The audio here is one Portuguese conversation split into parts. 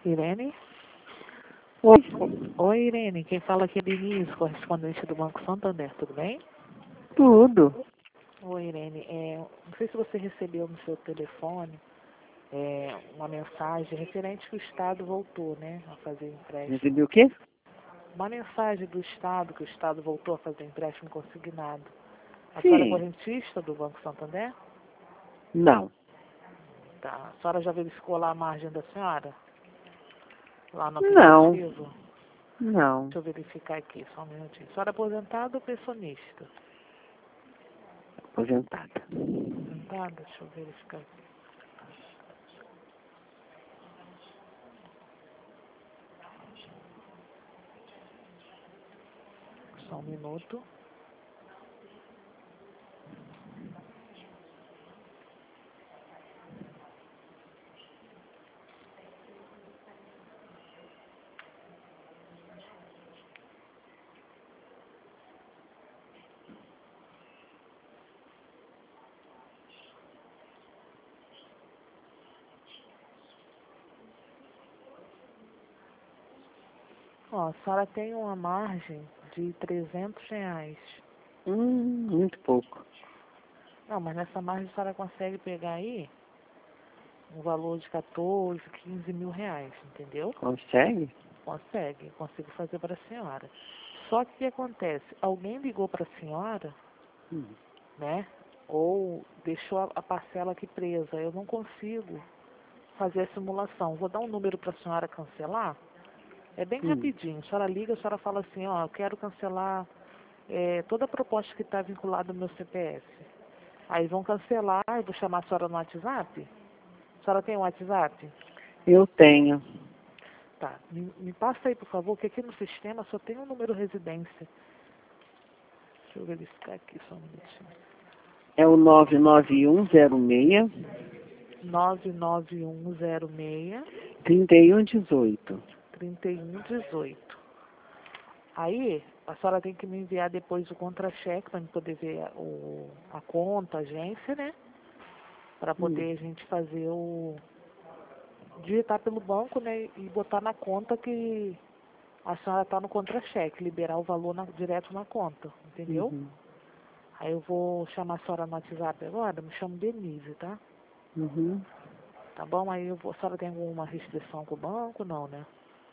Irene? Oi, Oi, Irene. Quem fala aqui é Denise, correspondente do Banco Santander, tudo bem? tudo. Oi, Irene. Não sei se você recebeu no seu telefone uma mensagem referente que o Estado voltou, né, a fazer empréstimo. Recebi o quê? Uma mensagem do Estado, que o Estado voltou a fazer empréstimo consignado. A senhora é Sim. correntista do Banco Santander? Não. Tá. A senhora já verificou lá a margem da senhora? Lá no Não. aplicativo? Não. Deixa eu verificar aqui, só um minutinho. A senhora é aposentada ou pensionista? Aposentada. Aposentada? Deixa eu verificar aqui. Só um minuto. Ó, a senhora tem uma margem de R$ 300. Muito pouco. Não, mas nessa margem a senhora consegue pegar aí um valor de 14, 15 mil reais, entendeu? Consegue? Consegue, consigo fazer para a senhora. Só que o que acontece? Alguém ligou para a senhora, Hum. né? Ou deixou a parcela aqui presa. Eu não consigo fazer a simulação. Vou dar um número para a senhora cancelar. É bem rapidinho. A senhora liga, a senhora fala assim, ó, eu quero cancelar toda a proposta que está vinculada ao meu CPF. Aí vão cancelar, eu vou chamar a senhora no WhatsApp. A senhora tem um WhatsApp? Eu tenho. Tá. Me passa aí, por favor, que aqui no sistema só tem um número residência. Deixa eu verificar aqui só um minutinho. É o 99106 99106 3118. 3118. Aí, a senhora tem que me enviar depois o contra-cheque para eu poder ver a conta, a agência, né? Para poder a gente fazer digitar pelo banco, né? E botar na conta que a senhora está no contra-cheque, liberar o valor direto na conta, entendeu? Uhum. Aí eu vou chamar a senhora no WhatsApp agora, me chamo Denise, tá? Uhum. Tá bom? Aí a senhora tem alguma restrição com o banco? Não, né?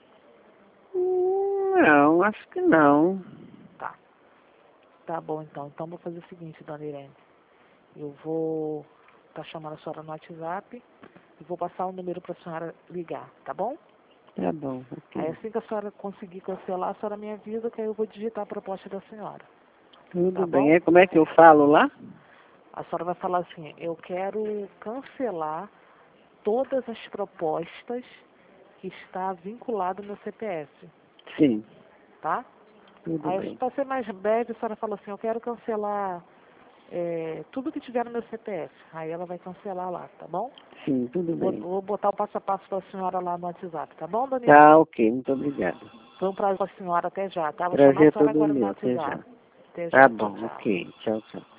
Não, acho que não. Tá. Tá bom, então. Então vou fazer o seguinte, dona Irene. Eu vou estar chamando a senhora no WhatsApp e vou passar o número para a senhora ligar, tá bom? Tá bom, Aí ok. assim que a senhora conseguir cancelar, a senhora me avisa que aí eu vou digitar a proposta da senhora. Tudo Tá bem. bom? É, como é que eu falo lá? A senhora vai falar assim, eu quero cancelar todas as propostas que está vinculado no meu CPF, Sim, tá? tudo Aí, bem. para ser mais breve, a senhora fala assim, eu quero cancelar tudo que tiver no meu CPF. Aí ela vai cancelar lá, tá bom? Sim, tudo bem. Vou botar o passo a passo para a senhora lá no WhatsApp, tá bom, dona Irene? Tá, ok. Muito obrigado. Foi um prazer com a senhora, até já, tá? Vou chamar a Prazer senhora todo agora no meu. Até já. WhatsApp. Até Tá já, tchau, bom, tchau. ok. Tchau, tchau.